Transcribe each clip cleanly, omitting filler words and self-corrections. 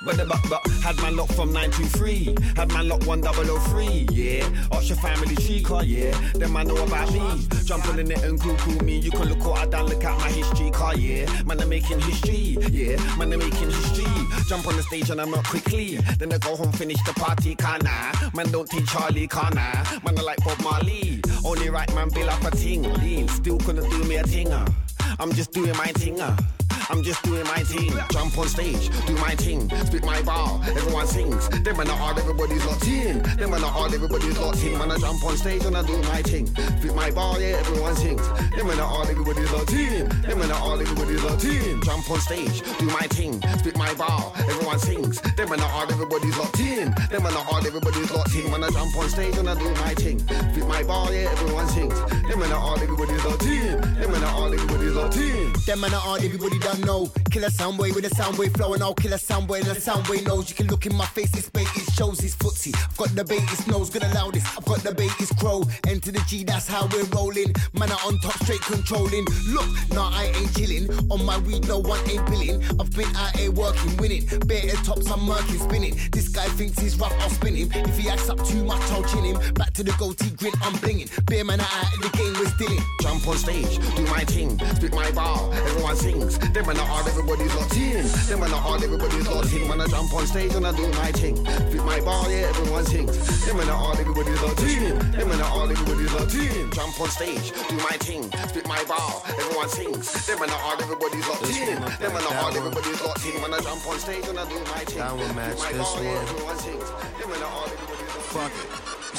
But had man locked from 923. Had man locked 1003. Yeah, ask your family tree car. Yeah, then man know about me. Jump on the net and Google me. You can look what I done. Look at my history car. Yeah, man, I'm making history. Yeah, man, I'm making history. Jump on the stage and I'm up quickly. Then I go home, finish the party. Canna, man, don't take Charlie. Canna, man, I like Bob Marley. Only right man, bill up a ting. Lean, still couldn't do me a tinger. I'm just doing my tinger. I'm just doing my thing. Jump on stage, do my thing. Spit my bar, everyone sings. Then when I hard, everybody's locked in. Then when I hard, everybody's locked in. When I jump on stage and I do my thing. Spit my bar, yeah, everyone sings. Then when I hard, everybody's locked in. Then when I hard, everybody's locked in. Jump on stage, do my thing. Spit my bar, everyone sings. Then when I hard, everybody's locked in. Then when I hard, everybody's locked in. When I jump on stage and I do my thing. Spit my bar, yeah, everyone sings. Then when I hard, everybody's locked in. Then when I hard, everybody's locked in. Then when I hard, everybody done know. Killer Soundwave with a Soundwave flow and I'll kill a Soundwave and a Soundwave knows. You can look in my face, it's bait, it shows it's footsie. I've got the bait, it's nose, gonna allow this. I've got the bait, it's crow. Enter the G, that's how we're rolling. Man, I on top, straight controlling. Look, nah, I ain't chilling. On my weed, no one ain't billing. I've been out here working, winning. Bare tops, I'm murking, spinning. This guy thinks he's rough, I'll spin him. If he acts up too much, I'll chin him. Back to the goatee grin, I'm blinging. Bare man out in the game, we're stilling. Jump on stage, do my thing. Spit my bar, everyone sings. Then when I hard, everybody's locked in. Then when I hard, everybody's locked in. When I jump on stage and I do my thing. Spit my bar, yeah, everyone sings. Then when I hard, everybody's locked in. Then when I hard, everybody's locked in. Jump on stage, do my thing. Spit my bar, everyone sings. Then when I hard, everybody's locked in. Then when I hard, everybody's locked in. When I jump on stage and I do my thing. That one match this one. Yeah, everyone sings. Then when I hard, everybody's locked in. Fuck it.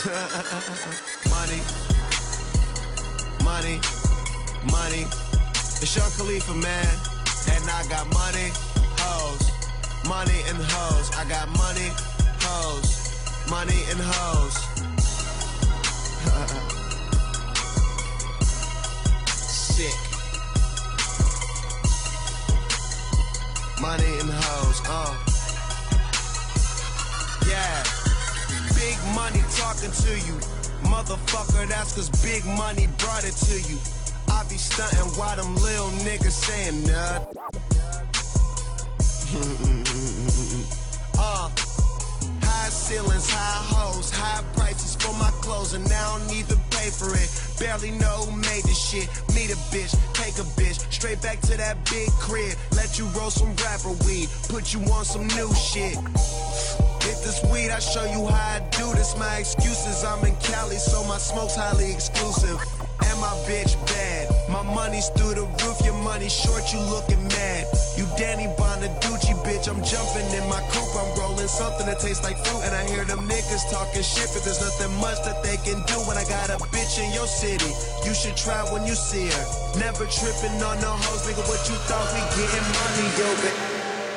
Money. Money. Money. It's Young Khalifa, man. And I got money, hoes, money and hoes. I got money, hoes, money and hoes. Sick. Money and hoes, yeah. Big money talking to you. Motherfucker, that's cause big money brought it to you. I be stuntin' while them little niggas saying nut. High ceilings, high hoes, high prices for my clothes, and I don't need to pay for it. Barely know who made this shit. Meet a bitch, take a bitch, straight back to that big crib. Let you roll some rapper weed, put you on some new shit. Hit this weed, I show you how I do this. My excuses, I'm in Cali, so my smoke's highly exclusive. And my bitch bad. My money's through the roof, your money short, you looking mad. You Danny Bonaducci, bitch, I'm jumping in my coupe. I'm rolling something that tastes like fruit. And I hear them niggas talking shit, but there's nothing much that they can do. When I got a bitch in your city, you should try when you see her. Never tripping on no hoes, nigga, what you thought we getting money, yo, bitch.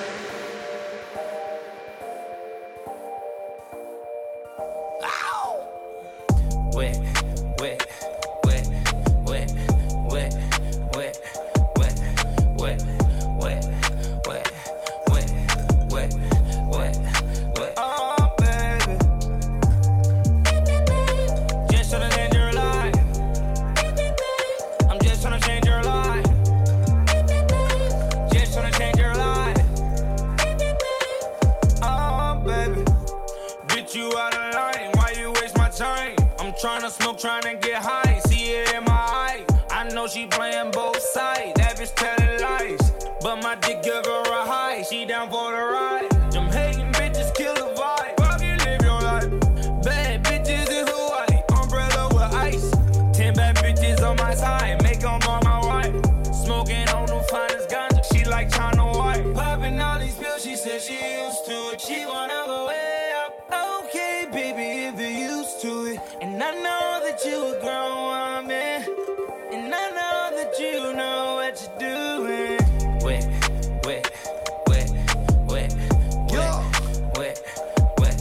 Tryna smoke, tryna get high, see it in my eye. I know she playing both sides, that bitch telling lies. But my dick give her a high, she down for the ride. Them hating bitches kill the vibe, fucking live your life. Bad bitches in Hawaii, umbrella with ice. 10 bad bitches on my side, make them all my wife. Smoking on the finest ganja, she like China White. Popping all these pills, she said she used to it. She wanna go way up, okay baby, if you're used to it. And I know that you a grown woman, and I know that you know what you're doing. Wet, wet, wet, wet, wet, wet, wet,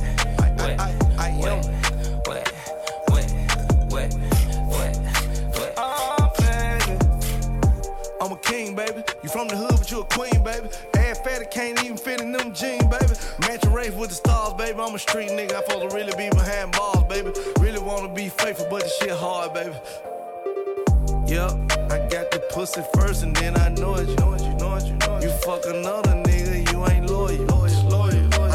wet, wet, wet, wet, wet. Oh, baby, I'm a king, baby. You from the hood, but you a queen, baby. Ass fatty can't even fit in them jeans, baby. Mansion race with the stars, baby. I'm a street nigga. I'm supposed to really be behind bars, baby. Really wanna be faithful, but this shit hard, baby. Yup, I got the pussy first, and then I know it. You fuck another nigga, you ain't loyal.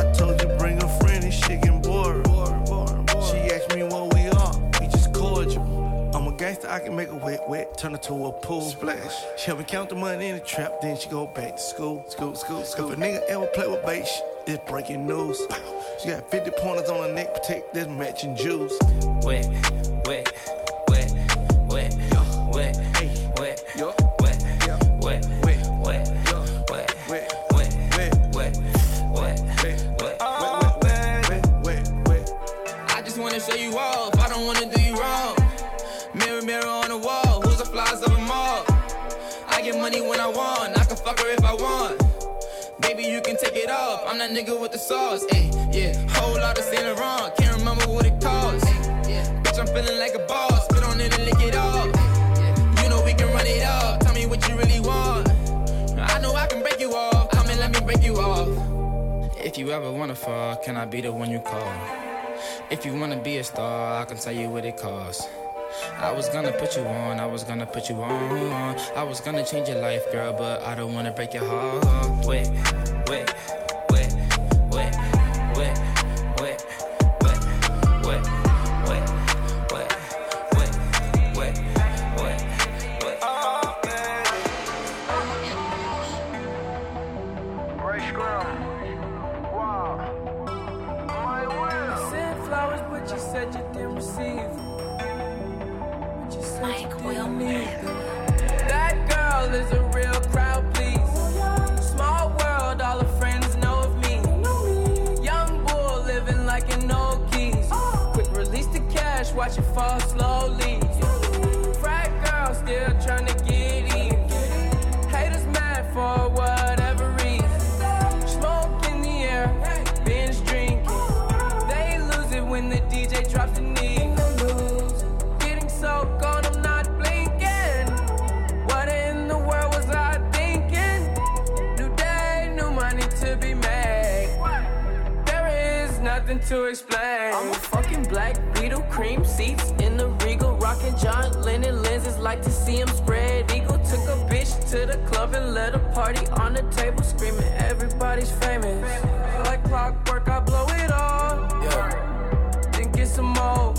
that I can make her wet, wet, turn her to a pool. Splash. She help me count the money in the trap, then she go back to school. If a nigga ever play with bait, it's breaking news. She got 50 pointers on her neck, protect this matching jewels. Wet, wet, wet, wet, wet, hey, wet, yo, wet, wet, wet, wet, wet, wet, wet, wet, wet, wet. I just wanna show you off, I don't wanna do you wrong. Mirror, mirror on the wall, who's the flies of them all? I get money when I want, I can fuck her if I want. Baby, you can take it off, I'm that nigga with the sauce, ayy, yeah. Whole lot of Saint Laurent, can't remember what it costs. Bitch, I'm feeling like a boss, spit on it and lick it off. You know we can run it up, tell me what you really want. I know I can break you off, come and let me break you off. If you ever wanna fall, can I be the one you call? If you wanna be a star, I can tell you what it costs. I was gonna put you on, I was gonna put you on. I was gonna change your life, girl, but I don't wanna break your heart. Wet, wet, wet, wet, wet, wet, wet, wet, wet, wet, wet, wet, wet, wet. Oh, baby. Fresh ground. Wow. My will. You sent flowers, but you said you didn't receive. Mike will That girl is a real crowd, please. Small world, all her friends know of me. Young bull living like an old keys. Quick release the cash, watch it fall slowly. Frat girl still trying to get in. Haters mad for whatever reason. Smoke in the air, binge drinking. They lose it when the DJ drops the knee. Getting so gone, I'm not blinking. What in the world was I thinking? New day, new money to be made. There is nothing to explain. I'm a fucking black Beetle, cream seats in the Regal, rocking John Lennon lenses, like to see him spread eagle. Took a bitch to the club and let a party on the table, screaming everybody's famous. Like clockwork, I blow it all. Then get some more.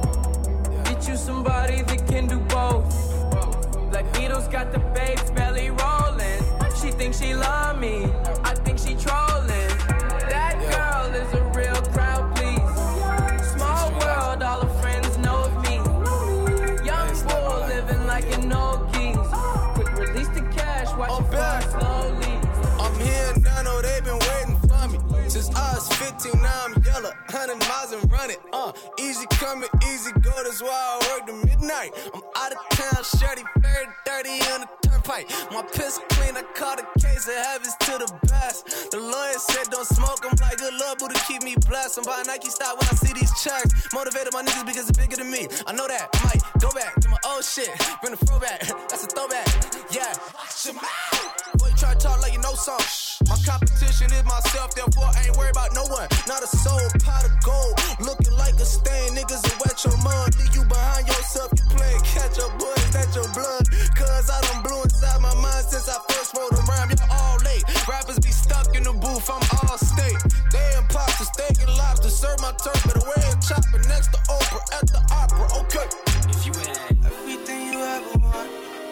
Get you somebody that can do both. Black Beatles got the babes belly rolling. She thinks she love me, I think she trolling. That girl is a real crowd, please. Small world, all her friends know of me. Young bull living like an old keys. Quick release the cash, watch it fall slowly. I'm here now, know they been waiting for me. Since I was 15, now I'm yellow, 100 miles and running. Easy coming, easy go, that's why I work to midnight. I'm out of town, shirty, very dirty on the turnpike. My pistol clean, I caught a case of habits to the best. The lawyer said don't smoke, I'm like, good love, boo, to keep me blessed. I'm buying Nike stock when I see these checks. Motivated my niggas because it's bigger than me. I know that, I might go back to my old shit. Bring the throwback, that's a throwback, yeah. Watch your mouth. Boy, you try to talk like you know something. My competition is myself, therefore I ain't worried about no one. Not a soul, pot of gold, looking like a stain. Niggas will wet your mud, leave you behind yourself. You play catch up, boy, is that your blood? Cause I done blew inside my mind since I first wrote a rhyme. Y'all all late, rappers be stuck in the booth, I'm all state. They imposters, steak and lobster, serve my turf, but away and chopper next to Oprah at the opera, okay. If you had everything you ever want,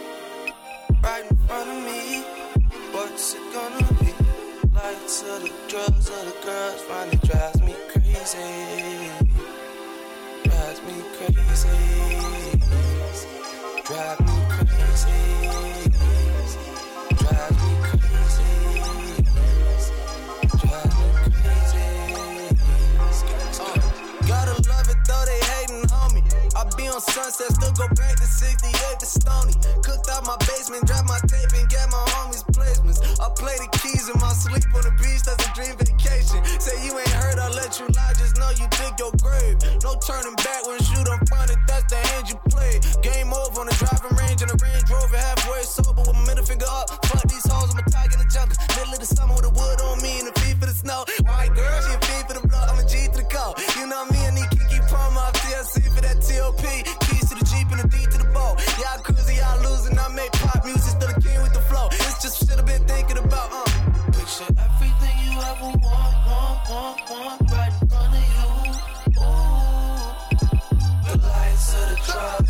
right in front of me, what's it gonna be? Lights of the drugs of the girls finally drives me crazy. Drives me crazy. Drive me crazy. Drive me crazy. Drive me crazy. Gotta love it though they hating on me. I be on Sunset, still go back to 68 to Stony. Cooked out my basement, dropped my tape and get my homies placements. I play the keys in my sleep on the beach, that's a dream vacation. Say you ain't heard, I'll let you lie, just know you dig your grave. No turning back when you done front it, that's the hand you play. Game over on the driving range in the Range Rover, halfway sober with my middle finger up. Fuck these hoes, I'm a tiger in the jungle. Middle of the summer with the wood on me and the feet for the snow. White girl, she a feet for the blood, I'm a G to the call. You know me, I need Kiki Palmer, TLC for that TOP. Keys to the Jeep and the D to the boat. Y'all cruising, y'all losing, I make pop music, still the king with the flow. It's just shit I've been thinking about, Picture everything you ever want, right in front of you. Ooh, the lights of the club.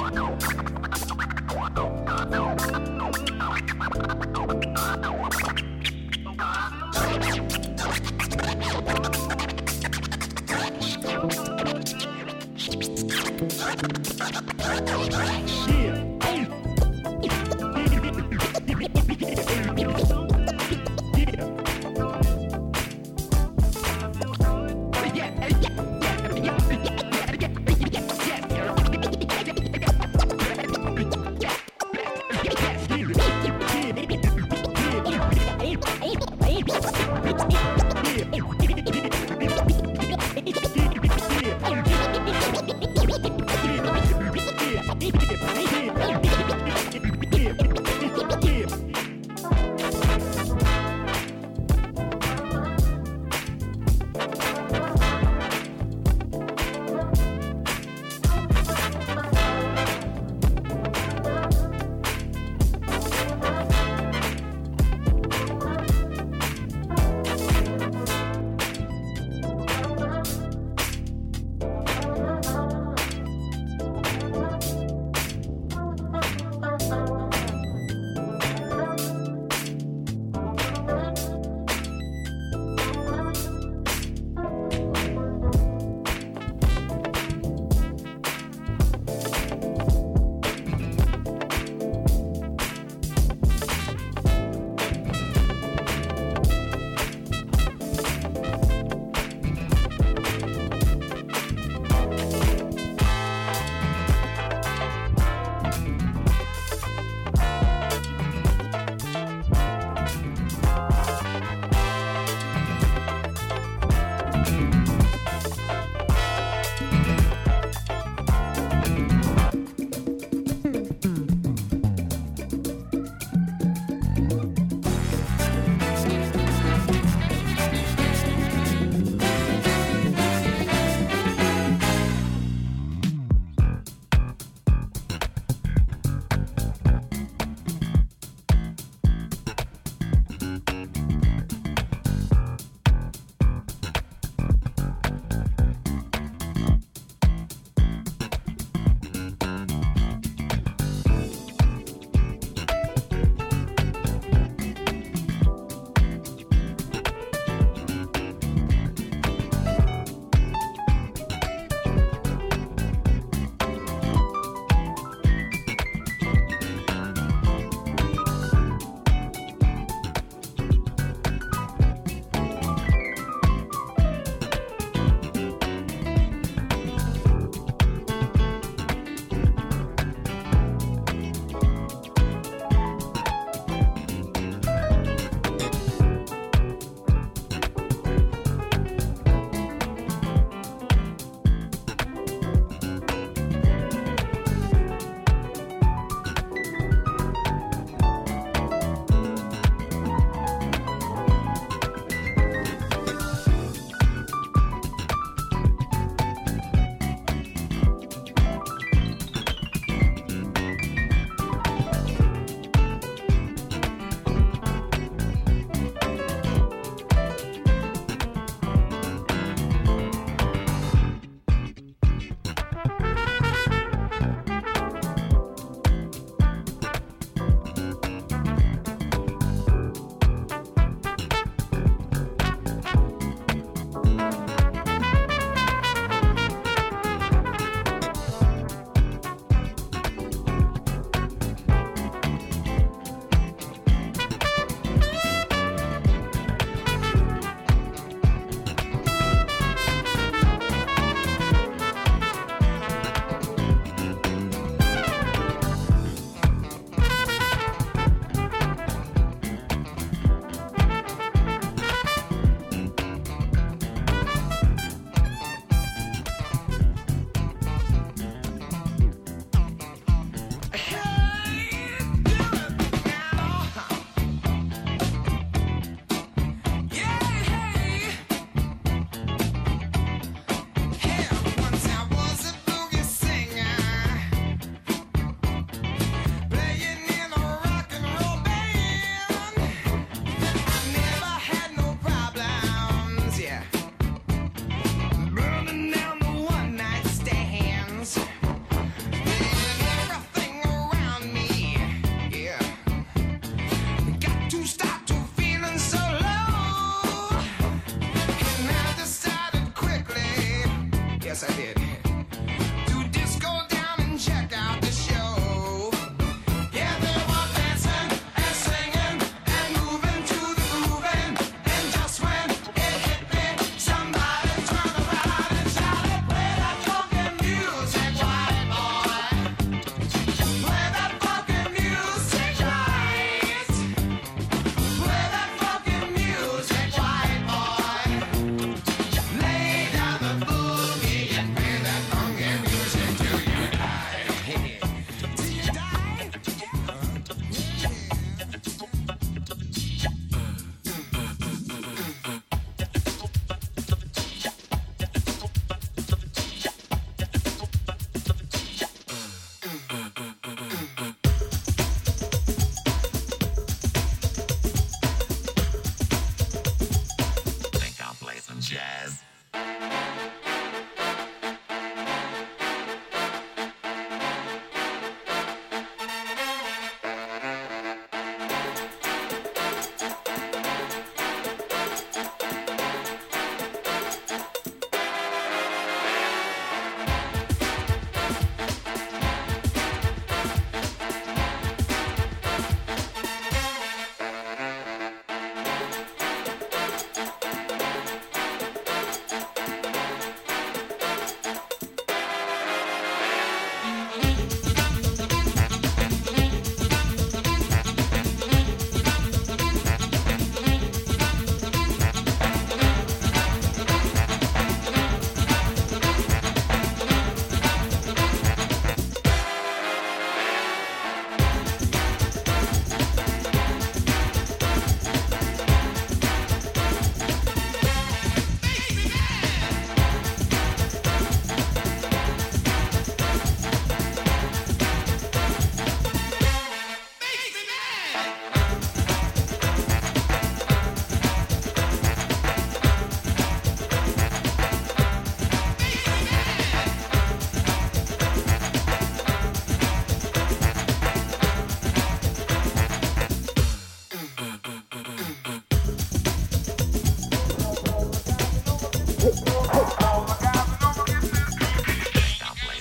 Yeah.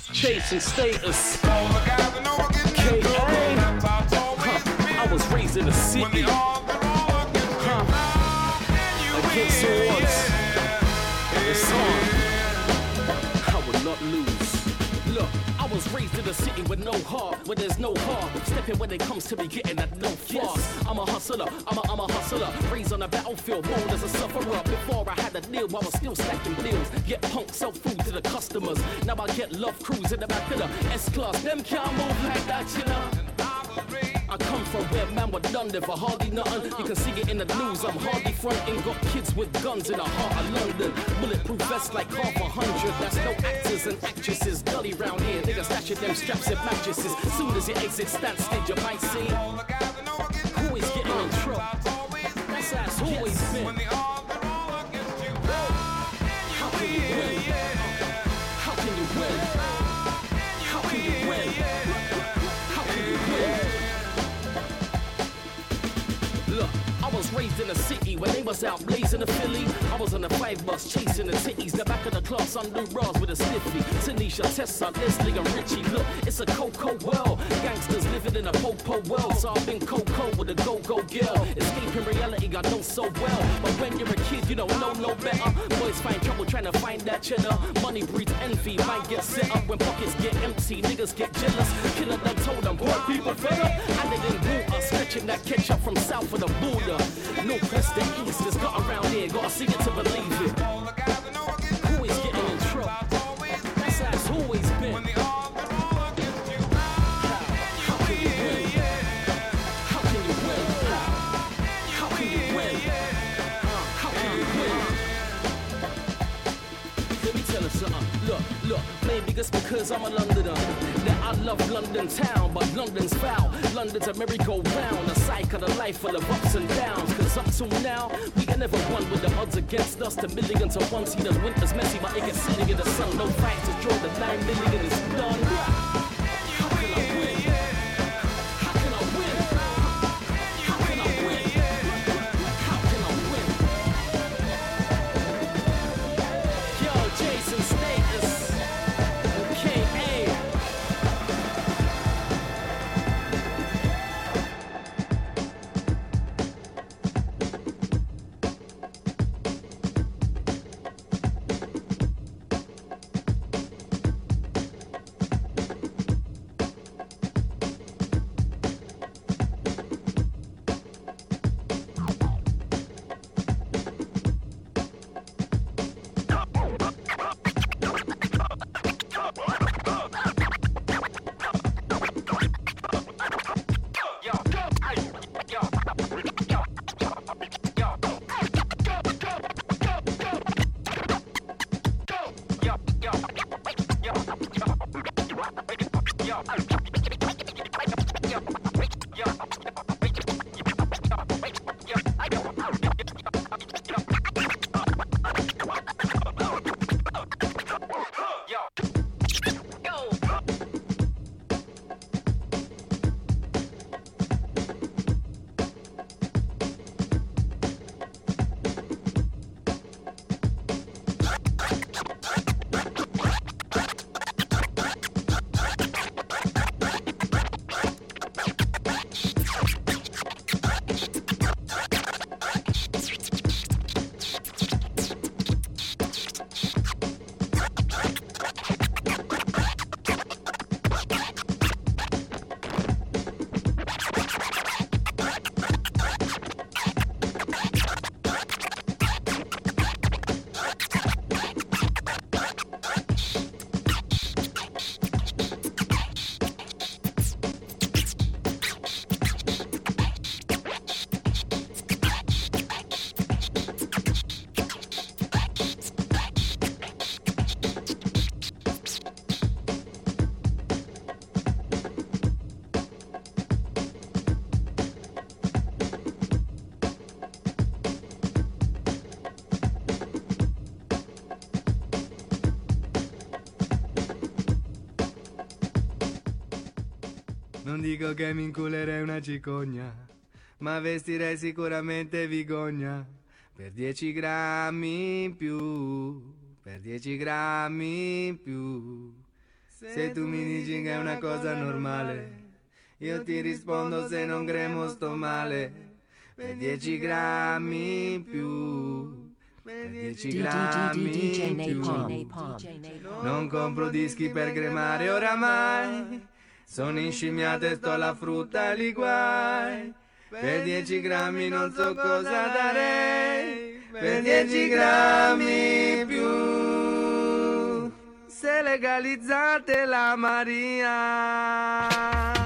chasing status. K.A. I was raised in the city. Against the odds. It's on. I would not lose. Look, I was raised in a city with no heart, where there's no heart. Stepping when it comes to me getting that no flaws. I'm a hustler, I'm a hustler. Raised on the battlefield, bold as a sufferer. Before I had a deal, I was still stacking bills. Get punk, sell food to the customers. Now I get love crews in the back of the S-Class. Them can't move like that, you know. I come from where man were done there for hardly nothing. You can see it in the news, I'm hardly fronting. Got kids with guns in the heart of London. Bulletproof vests like 500. That's no actors and actresses. Gully round here, niggas stashing them straps and mattresses. Soon as you exit stand stage, you might see who is getting in trouble. That's how it's always been. How can you win? How can you win? How can you win? How can you win? Look, I was raised in a city when they was out blazing a Philly. I was on the 5 bus chasing the titties. The back of the class, undo bras with a stiffy. Tanisha, Tessa, Leslie and Richie. Look, it's a cocoa world. Gangsters living in a po-po world. So I've been cocoa with a go-go girl. Escaping reality, I know so well. But when you're a kid, you don't know no better. Boys find trouble trying to find that cheddar. Money breeds envy, might get set up. When pockets get empty, niggas get jealous. Killer done told them, boy, people fed up. And they didn't water, stretching that ketchup from south of the border. Northwest to east, it's got around here, gotta see it to believe it. Who is getting in trouble? That's how it's always been. How can you win? How can you win? How can you win? How can you win? Let me tell you something. Look, maybe just because I'm a Londoner that I love London town, but London's foul. London's a merry-go-round, a cycle of life full of ups and downs. Cause up till now, we ain't never won with the odds against us. The million to one, see the winter's messy, but it gets silly in the sun. No fight to draw, the 9 million is done. How can I win? How can I win? How can I win? How can I win? Yo, Jason Status, K.A. Non dico che mi inculerei una cicogna, ma vestirei sicuramente Vigogna. Per 10 grammi in più, per 10 grammi in più. Se tu mi dici che è una cosa normale, io ti rispondo se non gremo sto male. Per 10 grammi in più, per 10 grammi in più, non compro dischi per gremare oramai. Sono inscimmiato e sto alla frutta e li guai. Per 10 grammi non so cosa darei. Per 10 grammi in più, se legalizzate la Maria.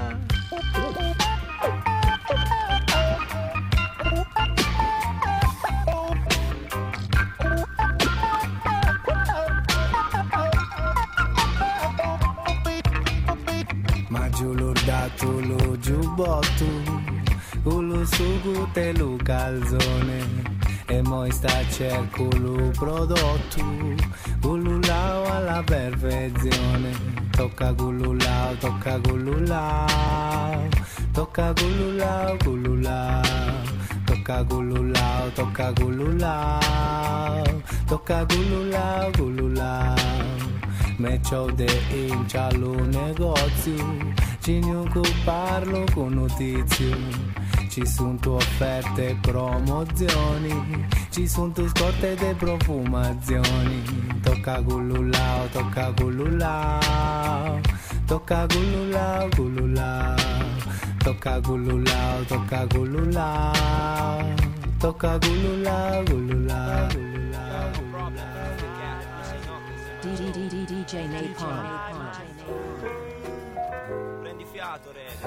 Giù l'ordato lo giubbotto, lo sugo te lo calzone, e moi sta cerco lo prodotto, lo lao alla perfezione. Tocca quello lao, tocca quello lao, tocca quello lao, quello lao, tocca quello lao, tocca quello lao, tocca quello lao, quello lao. Me c'ho de inciallo negozio, ci ne parlo con notizie. Ci sono offerte e promozioni, ci sono scorte e profumazioni. Tocca quello là, tocca quello là, tocca quello là, quello là, tocca quello là, tocca quello là, tocca quello là, quello là, quello là. DJ Napalm. Prendi fiato, rega.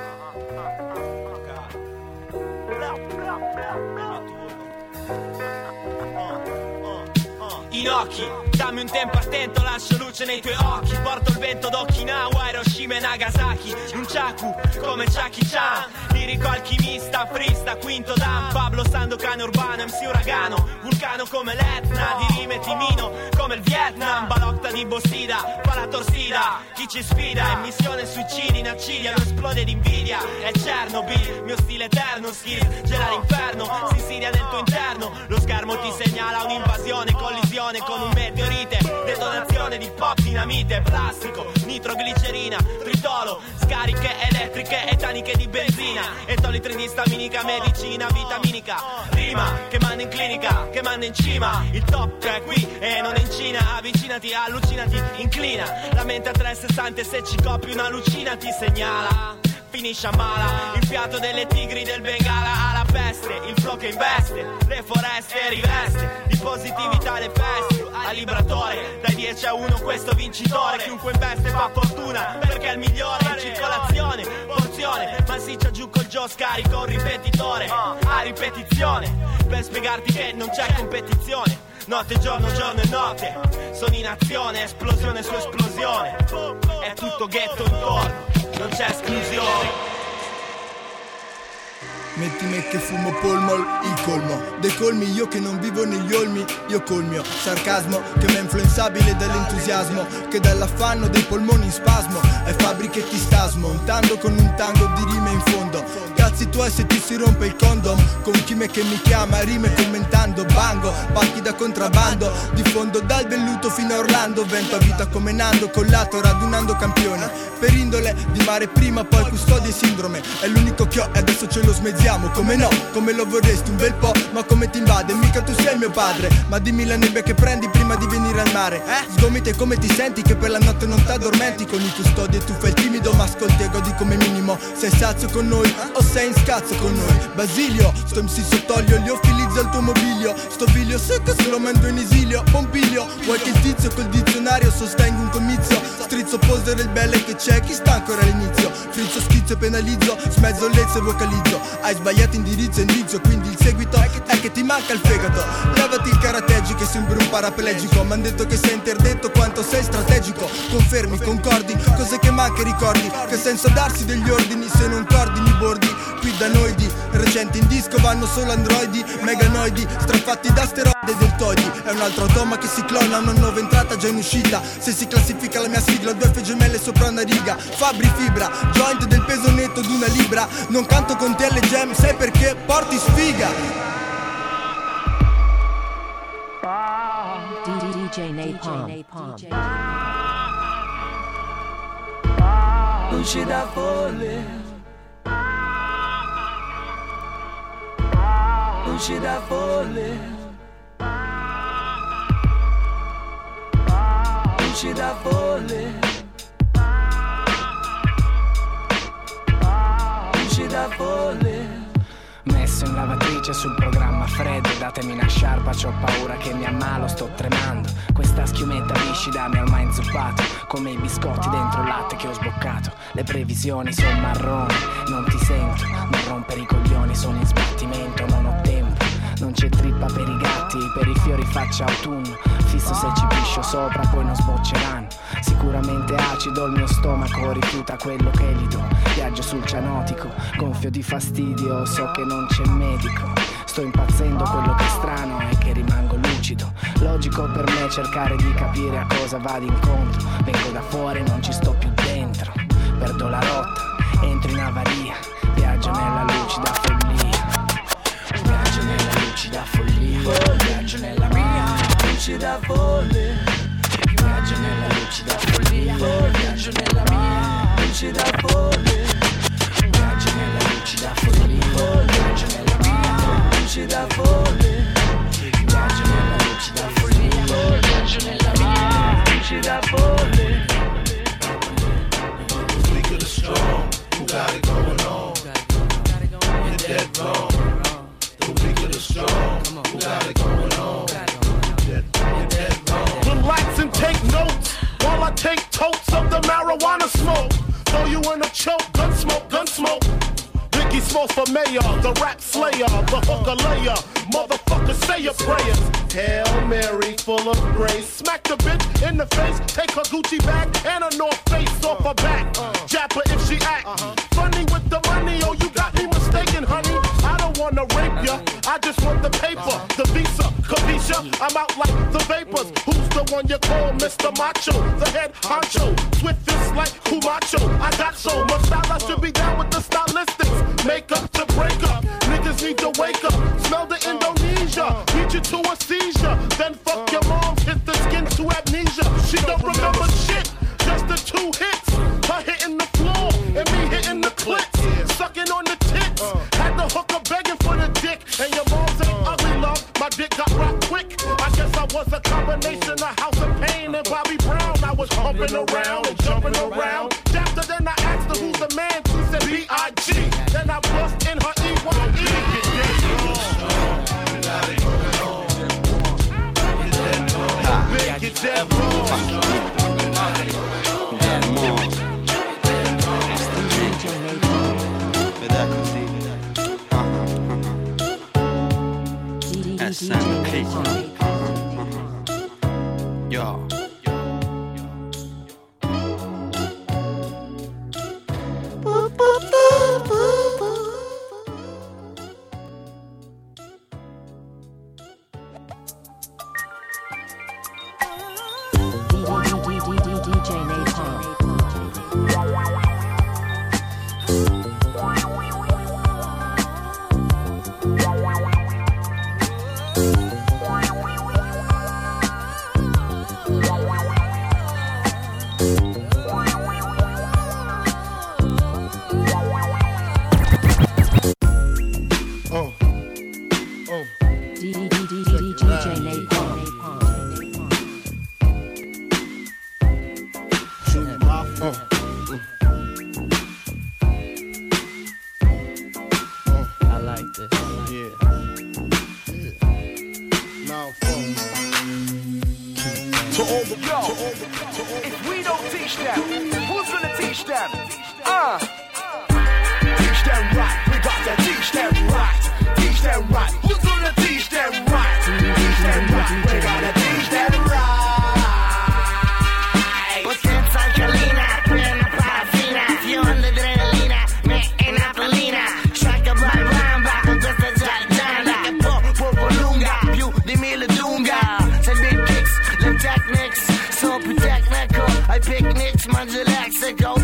Inoki, dammi un tempo attento, lascio luce nei tuoi occhi. Porto il vento d'Okinawa, Hiroshima e Nagasaki. Nunchaku, come Chucky Chan. Lirico alchimista, frista, quinto dan. Pablo Sandokan urbano, MC uragano. Vulcano come l'Etna, di rime timino come il Vietnam. Balocta di Bossida, pala torsida. Chi ci sfida è missione suicidi in accidia. Lo esplode d'invidia, è Chernobyl. Mio stile eterno, skills, gela l'inferno. Si insidia nel tuo interno. Lo schermo ti segnala un'invasione, collisione con un meteorite, detonazione di pop, dinamite, plastico, nitroglicerina, tritolo, scariche elettriche e taniche di benzina, etolitri di staminica, medicina vitaminica, rima che manda in clinica, che manda in cima, il top è qui e non è in Cina, avvicinati, allucinati, inclina, la mente a 360 e se ci copi una lucina ti segnala. Finisce a mala, il fiato delle tigri del Bengala ha la peste, il flow che investe, le foreste riveste, di positività le feste, al libratore, dai 10 a 1 questo vincitore, chiunque investe fa fortuna, perché è il migliore, in circolazione, porzione, massiccia giù col Joe, scarico un ripetitore, a ripetizione, per spiegarti che non c'è competizione, notte, giorno e notte, sono in azione, esplosione su esplosione, è tutto ghetto intorno. Non c'è esclusione. Mettimi che fumo polmol, il colmo dei colmi, io che non vivo negli olmi, io col mio sarcasmo che m'è influenzabile dall'entusiasmo, che dall'affanno dei polmoni in spasmo, è fabbrichetti stasmo, montando con un tango di rime in fondo, cazzi tuoi se ti si rompe il condom, con chi me che mi chiama, rime commentando, bango, pacchi da contrabbando, diffondo dal velluto fino a Orlando, vento a vita come Nando, collato radunando campioni, per indole di mare prima, poi custodia e sindrome, è l'unico che ho e adesso ce lo smezziamo. Come no, come lo vorresti un bel po', ma come ti invade, mica tu sei mio padre. Ma dimmi la nebbia che prendi prima di venire al mare, sgomite come ti senti che per la notte non t'addormenti. Con i custodi e tu fai il timido, ma ascolti e godi come minimo. Sei sazio con noi o sei in scazzo con noi? Basilio, sto MC sott'olio, liofilizzo il tuo mobilio. Sto figlio secco se lo mando in esilio. Pompilio, vuoi che il tizio col dizionario sostenga un comizio? Strizzo poser il belle che c'è, chi sta ancora all'inizio? Frizzo, schizzo e penalizzo, smezzo lezzo e vocalizzo. Hai sbagliato indirizzo e indizio, quindi il seguito è che ti manca il fegato. Levati il karateggi che sembri un paraplegico. M'han detto che sei interdetto quanto sei strategico. Confermi, concordi, cose che manca e ricordi. Che senso darsi degli ordini se non coordini i bordi? Qui da noi di recenti in disco vanno solo androidi, meganoidi, strafatti da asteroidi e deltoidi. È un altro automa che si clona, una nuova entrata già in uscita. Se si classifica la mia sigla, 2 F gemelle sopra una riga. Fabri fibra, joint del peso netto d'una libra. Non canto con te alle jam, sai perché? Porti sfiga. DJ Napalm. luci da folle, luci da folle, luci da folle, luci da folle. Messo in lavatrice sul programma freddo, datemi una sciarpa, c'ho paura che mi ammalo, sto tremando. Questa schiumetta viscida mi ha ormai inzuppato, come i biscotti dentro il latte che ho sboccato. Le previsioni sono marroni, non ti sento, non rompere i coglioni, sono in sbattimento, non ho tempo. Non c'è trippa per i gatti, per i fiori faccia autunno. Fisso se ci piscio sopra, poi non sbocceranno. Sicuramente acido, il mio stomaco rifiuta quello che gli do. Viaggio sul cianotico, gonfio di fastidio, so che non c'è medico. Sto impazzendo, quello che è strano è che rimango lucido. Logico per me cercare di capire a cosa vado incontro. Vengo da fuori, non ci sto più dentro. Perdo la rotta, entro in avaria. Viaggio nella lucida follia. Viaggio nella lucida follia. Viaggio nella mia lucida folle. Viaggio nella lucida follia. Viaggio nella mia lucida folle. Viaggio nella lucida follia. Viaggio nella mia lucida folle. Viaggio nella lucida follia. Viaggio nella mia lucida folle. Weak of the strong, who got it going on? You're dead wrong. The weak of the strong, who got it going on? You're dead wrong. Relax and take notes while I take totes of the marijuana smoke. Throw you in a choke, gun smoke, gun smoke. Biggie Smalls for mayor, the rap slayer, the hooker layer. Motherfucker, say your prayers. Hail Mary, full of grace. Smack the bitch in the face, take her Gucci bag and a North Face off her back. Jab her if she act funny with the money. Oh, you got me mistaken, honey. I don't wanna rape ya, I just want the paper, the visa, capisha. I'm out like the vapors. Who's the one you call Mr. Macho? The head honcho, swift fist like Kumacho. I got so much style, I should be down with the stylistics. Make up to break up, niggas need to wake up. Smell the Indonesia, beat you to a seizure. Then fuck your mom, hit the skin to amnesia. She don't remember shit, just the 2 hits. Her hitting the floor, and me hitting the clits. Sucking on the tits, had the hooker begging for the dick. And your mom's ain't ugly, love, my dick got rocked quick. I guess I was a combination of House of Pain and Bobby Brown. I was humping around and jumping around. After then I asked her who's the man, she said B.I.G. Then I bust in her E.Y.E. Get dead wrong. Yo. DJ Napalm. If we don't teach them, who's gonna teach them? Teach them right, we got to teach them right. Teach them right, who's gonna teach them right? Teach them right, we gotta teach them right. Potenza alcalina, plena parafina, fiore d'adrenalina, me e napolina. Sciacca barbamba con questa gialla che poco lunga, più di 1000 lunga. Se big kicks, le techniques, so più tecnico. Ai picnics, mangio lexico.